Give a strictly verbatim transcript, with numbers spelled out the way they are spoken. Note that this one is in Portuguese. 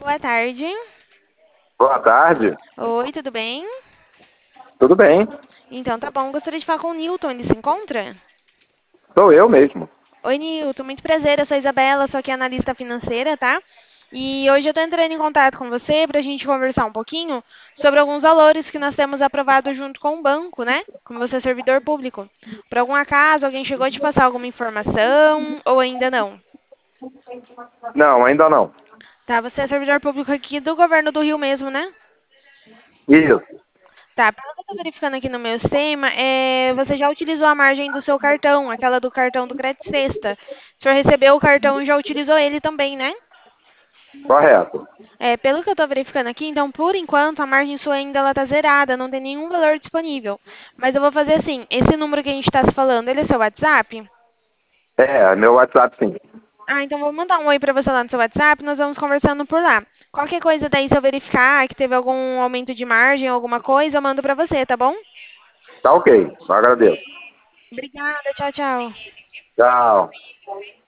Boa tarde. Boa tarde. Oi, tudo bem? Tudo bem? Então tá bom, gostaria de falar com o Newton, ele se encontra? Sou eu mesmo. Oi, Newton, muito prazer, eu sou a Isabela, sou aqui analista financeira, tá? E hoje eu tô entrando em contato com você pra gente conversar um pouquinho sobre alguns valores que nós temos aprovado junto com o banco, né? Como você é servidor público. Por algum acaso, alguém chegou a te passar alguma informação ou ainda não? Não, ainda não. Tá, você é servidor público aqui do governo do Rio mesmo, né? Isso. Tá, pelo que eu tô verificando aqui no meu sistema, é, você já utilizou a margem do seu cartão, aquela do cartão do Crédito Sexta. O senhor recebeu o cartão e já utilizou ele também, né? Correto. É, pelo que eu tô verificando aqui, então, por enquanto, a margem sua ainda ela tá zerada, não tem nenhum valor disponível. Mas eu vou fazer assim, esse número que a gente tá se falando, ele é seu WhatsApp? É, meu WhatsApp sim. Ah, então vou mandar um oi pra você lá no seu WhatsApp, nós vamos conversando por lá. Qualquer coisa daí, se eu verificar que teve algum aumento de margem, alguma coisa, eu mando pra você, tá bom? Tá ok. Só agradeço. Obrigada, tchau, tchau. Tchau.